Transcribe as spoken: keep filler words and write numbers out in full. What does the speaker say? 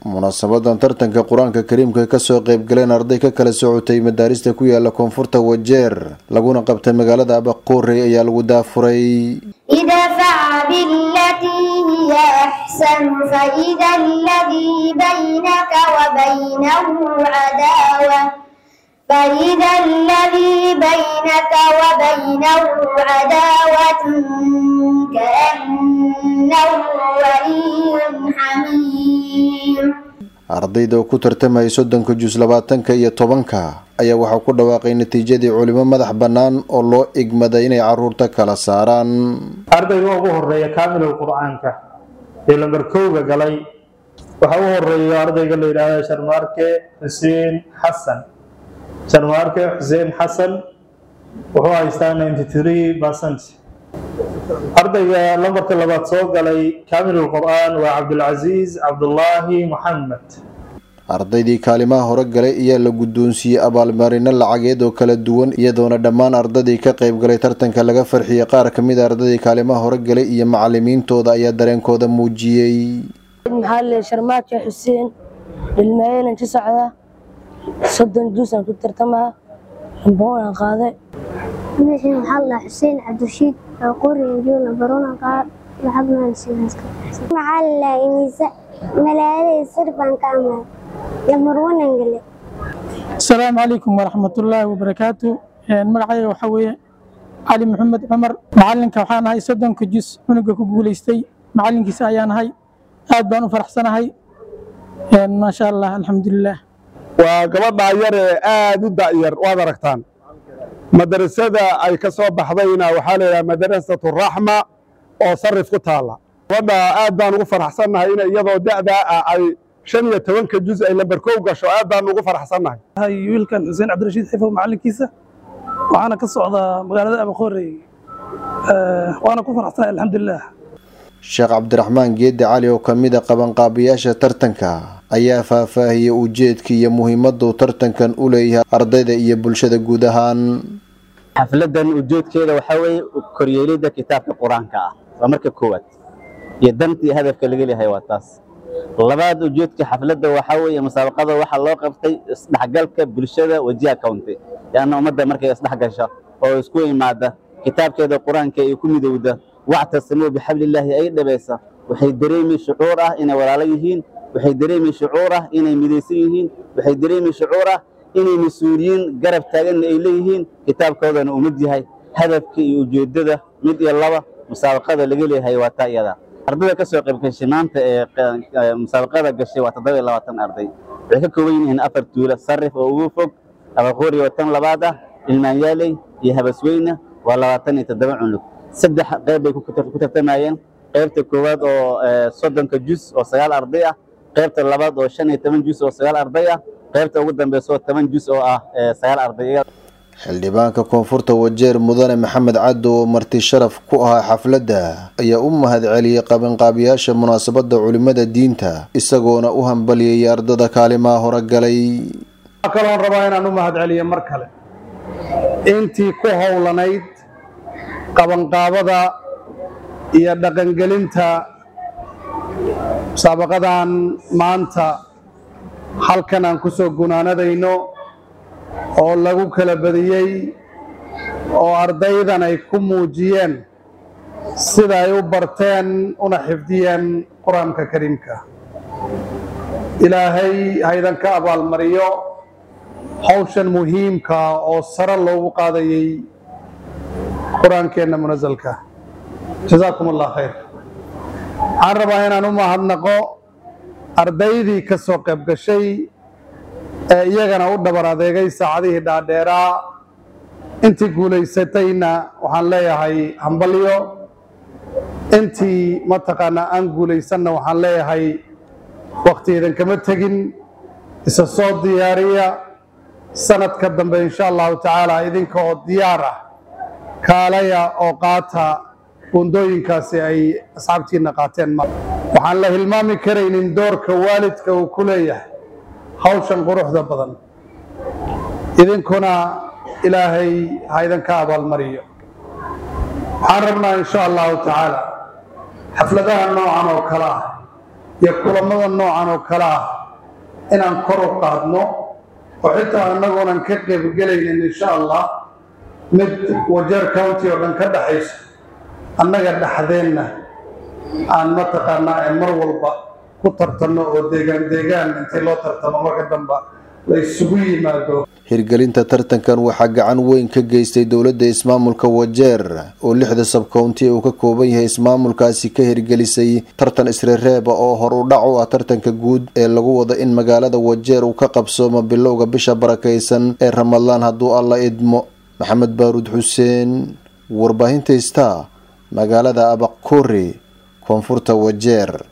munaasabadan tartanka qur-aanka kariimka ka soo qayb galeen arday ka kala socotay madaarista ku yaala koonfurta Wajeer laguna qabtay magaalada Abaqoorey ayaa lagu daafuray idfa billati hiya ahsan fa idha alladhi baynaka wa baynahu adawa فإذا الذي بينك وبينه عداوة كأنه ولي حميم ardayda oo ku tartamay soddonka juz labaatanka iyo tobanka ayaa waxa ku dhawaaqay natiijadii culimo madax banaan oo loo igmaday inay caruurta kala saaraan ardayga ugu horeeya kaamilul quraanka ee lambar kow galay waxa uu horeeya ardayga la yiraahdo Sharmaarke Xuseen Xasan Sharmaarke Xuseen Xasan wuxuu haystaa ninety-three percent ardayga lambarka labaad soo galay kaamilul quraan waa Cabdul Aziz Cabdullaahi Muhammad ardaydii kaalimaha hore galay iyo la guddoonsiiyay abaalmarino lacageed oo kala duwan iyadoona dhammaan ardaydii ka qayb galay tartanka laga farxiyay qaar ka mid ah ardaydii kaalimaha hore galay iyo macallimiintooda ayaa dareenkooda muujiyay maxalle Sharmaarke Xuseen ilmaheena inta socda soddon juz aan ku tartamaa boon qaaday ماشي محل حسين عبد الرشيد قوري يجونا برونا قال لعبنا نسيناس محل إنيسا ملاذ صرفان كامل يمرون انجلي. السلام عليكم ورحمة الله وبركاته. المرحلة وحوية علي محمد عمر معلنك وحان هاي صدن كجس ونقول كقوليستي معلنك سايان هاي أدبان فرحسنا هاي ما شاء الله الحمد لله. وقبض عيار آد الدائر وادركتان مدرسة أي كسب بحضينا وحالة مدرسة الرحمة أو صرف قتالة وضع آدان وفر حسنا هنا يضع دعدا أي شنية تونك الجزء اللي بركوجا شو آدان وفر حسنا هاي يلكن زين عبد الرشيد حفظ معلم كيسة وأنا كصعدة مقالة أبقوري أه وأنا كفر حسنا الحمد لله. الشيخ عبد الرحمن جيد علي وكميدة قبن قابياشة ترتنكا ayaa faahfaahiyay ujeedkii iyo muhiimadda uu tartankan u leeyahay ardayda iyo bulshada guud ahaan xafladan ujeedkeeda waxa weeye koryeelida kitaabka quraanka ah waa marka koowaad iyo dantii hadafka laga leeyahay waa taas labaad ujeedka xafladda waxa weeye musaabaqada waxa loo qabtay isdhaxgalka bulshada wajiha county yaana ummadda markay isdhaxgasho oo isku yimaada kitaabkeeda quraanka ay ku midowda wactasmu bihablillahi ay dhabaysa waxay dareemi shucuur ah inay walaalo yihiin waxay dareemi shucuur ah inay midaysan yihiin waxay dareemi shucuur ah inay mas'uuliyiin garab taagan ay leeyihiin kitaabkoodana uu mid yahay hadafka iyo ujeedada mid iyo laba musaabaqada laga leeyahay waa taayada ardayda ka soo qayb gashay maanta ee musaabaqada gashay waa toddoba iyo labaatan arday waxay ka kooban yihiin afar tuulo sarif oo ugu fog Abaqoorey oo tan labaad ah Ilmaanyaaley iyo Habasweyne waa labaatan iyo toddoba cunug saddex qayb ay ku tartamayeen qaybta koowaad oo soddonka juz oo sagaal arday ah qaybta labaad oo shan iyo toban juz oo sagaal arday ah qaybta ugu dambaysa oo toban juz oo ah sagaal arday xildhibaanka koonfurta Wajeer mudane Maxamed Caddo oo marti sharaf ku ahaa xafladda ayaa u mahadceliyay qabanqaabiyaasha munaasabadda culimada diinta isagoona u hambaliyay ardada kaalimaha hore galay kaloon rabaa inaan u mahadceliyo mar kale intii ku howlanayd qabanqaabada iyo dhaqangelinta musaabaqadan maanta halkan aan ku soo gunaanadayno oo lagu kala badiyey oo ardaydan ay ku muujiyeen sida ay u barteen una xifdiyeen qur-aanka kariimka ilaahay haydan ka abaalmariyo hawshan muhiimka oo sare loogu qaadayay qur-aankeenna munasalka jazaakum allah khayr waxaan rabaa inaan u mahadnaqo ardaydii ka soo qayb gashay ee iyagana u dhabar adeegay saacadihii dhaadheeraa intii guulaysatayna waxaan leeyahay hambalyo intii mataqaanaa aan guulaysanna waxaan leeyahay waqtigeedan kama tegin isa soo diyaariya sanadka dambe insha allahu tacaala idinka oo diyaar ah kaalaya oo qaata bundooyinkaasi ay asxaabtiina qaateen waxaan la hilmaami karaynin doorka waalidka uu ku leeyahay hawshan quruxda badan idinkuna ilaahay ha idinka abaalmariyo waxaan rabnaa insha allahu tacaala xafladaha noocan oo kale ah iyo kulamada noocan oo kale ah inaan kor u qaadno oo xitaa annagoonan ka qaybgelaynin insha allah mid Wajeer County oo dhan ka dhaxaysa annaga dhaxdeenna aan mataqaanaa ee mar walba ku tartanno oo deegaan deegaan intii loo tartamo marka dambe la isugu yimaado. Hirgelinta tartankan waxaa gacan weyn ka geystay dowladda ismaamulka Wajeer oo lixda sub-county uu ka kooban yahay ismaamulkaasi ka hirgelisay tartan isreereeba oo hor u dhac u ah tartanka guud ee lagu wada in magaalada Wajeer uu ka qabsoomo bilowga bisha barakaysan ee Ramadaan hadduu alla idmo. Maxamed Baaruud Xuseen, warbaahinta Star, magaalada Abaquri, koonfurta Wajeer.